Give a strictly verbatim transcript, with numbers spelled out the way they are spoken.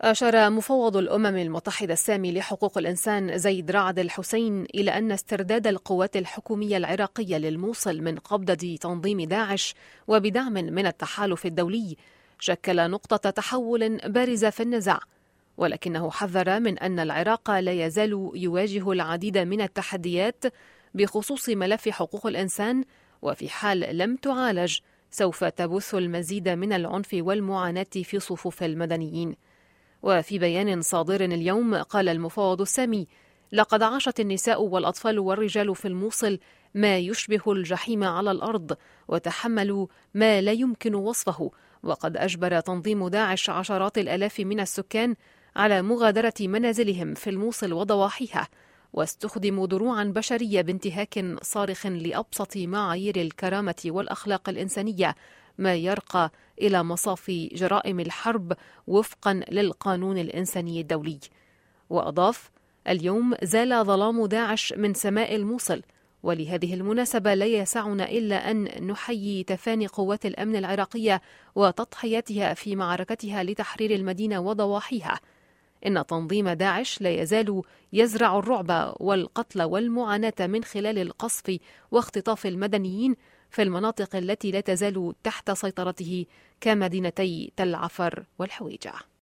أشار مفوض الأمم المتحدة السامي لحقوق الإنسان زيد رعد الحسين إلى أن استرداد القوات الحكومية العراقية للموصل من قبضة تنظيم داعش وبدعم من التحالف الدولي شكل نقطة تحول بارزة في النزاع، ولكنه حذر من أن العراق لا يزال يواجه العديد من التحديات بخصوص ملف حقوق الإنسان، وفي حال لم تعالج سوف تبث المزيد من العنف والمعاناة في صفوف المدنيين. وفي بيان صادر اليوم قال المفوض السامي: لقد عاشت النساء والأطفال والرجال في الموصل ما يشبه الجحيم على الأرض، وتحملوا ما لا يمكن وصفه، وقد أجبر تنظيم داعش عشرات الآلاف من السكان على مغادرة منازلهم في الموصل وضواحيها، واستخدموا دروعا بشرية بانتهاك صارخ لأبسط معايير الكرامة والأخلاق الإنسانية، ما يرقى إلى مصاف جرائم الحرب وفقا للقانون الإنساني الدولي. وأضاف: اليوم زال ظلام داعش من سماء الموصل، ولهذه المناسبة لا يسعنا إلا أن نحيي تفاني قوات الأمن العراقية وتضحياتها في معركتها لتحرير المدينة وضواحيها. إن تنظيم داعش لا يزال يزرع الرعب والقتل والمعاناة من خلال القصف واختطاف المدنيين في المناطق التي لا تزال تحت سيطرته كمدينتي تل عفر والحويجة.